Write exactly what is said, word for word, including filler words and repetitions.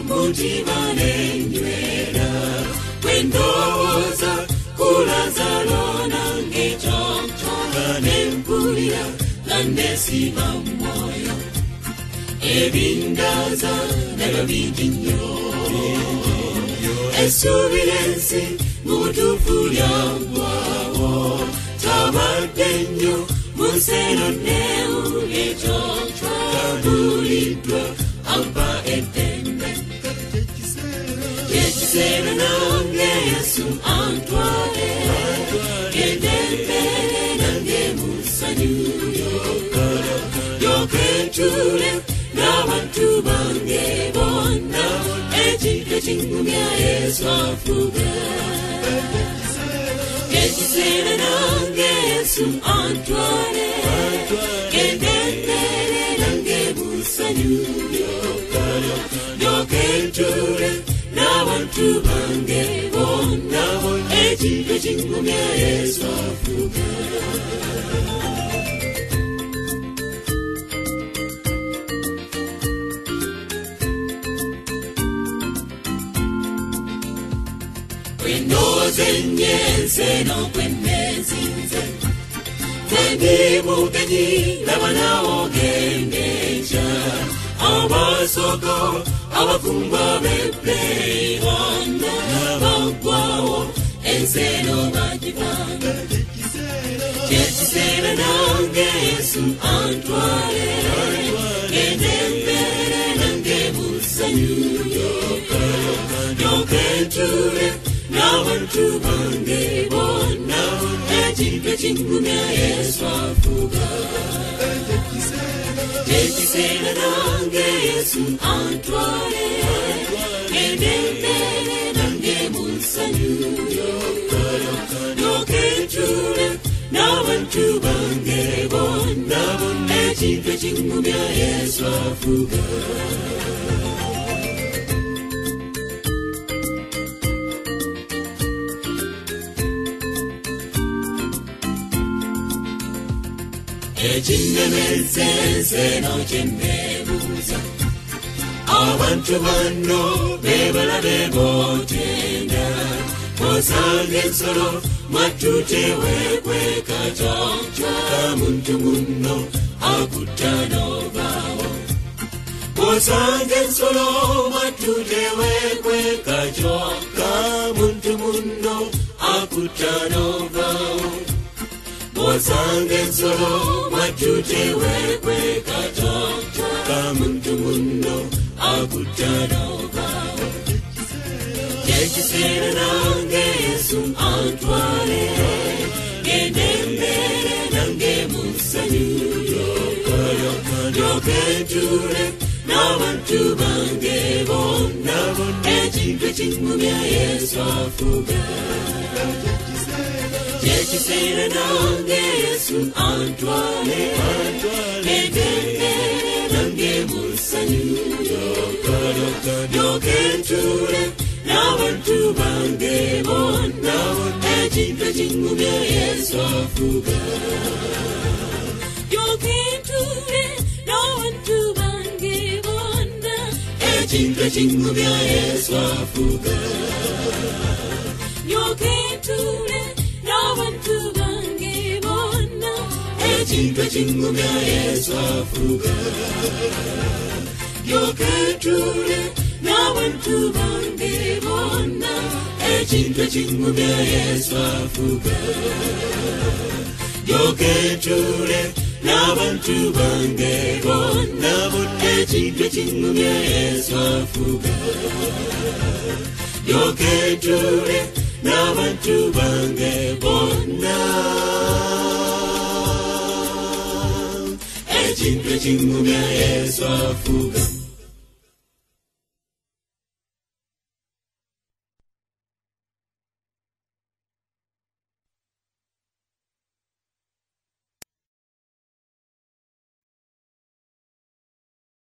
mutima nenywera wendoza kulazalo nange chokchoka nempulira landesima moyo ebindaza nalabidinyo esubilensi mutufulya bwawo tabadenyo museno neule chokchoka bulidwa amba etende yekisera nange Yesu antwale edende nange musanyuyo yoketule n'abantu bange bonna ekintu ekingumya Yesu afuga yekisera nange Yesu antwale edende nange musanyuyo yoketule n'abantu bange bonna ekintu ekingumya Yesu afuga Zenye no kwenezinze Zendi mugenyi labana ogengeja Abasoko abakumba beplay Onda bagwao enzeno bagibanga Yekisera nange Yesu antwale Edembere nange musanyuyo Yokentule n'abantu bange bonna ekintu ekingumya Yesu afuga yekisera nange Yesu antwale edembere nange musanyuyo yokentule n'abantu bange bonna ekintu ekingumya Yesu afuga ekinemeze no kyenebuuza abantu bano bebala bebotenda osanga ensolo mwatutewekweka kyokyoka muntu muno akutta n'ovaawo osanga ensolo mwatutewekweka kyokka muntu muno akutta n'ovaawo osanga ensolo mwatutewekweka kyokyoka muntu muno akutta n'ovaawo yekisera nange Yesu antwale edembere nange musanyuyo yokentule n'abantu bange bonna ekintu ekingumya Yesu afuga yekisera nange Yesu antwale edembere nange musanyuyo yokentule n'abantu bange bonna ekintu ekingumya Yesu afuga yokentule n'abantu bange bonna ekintu ekingumya Yesu afuga yokentule n'abantu bange bonna ekintu ekingumya Yesu afuga yokentule n'abantu bange bonna ekintu ekingumya Yesu afuga yokentule n'abantu bange bonna ekintu ekingumya Yesu afuga yokentule n'abantu bange bonna ekintu ekingumya Yesu afuga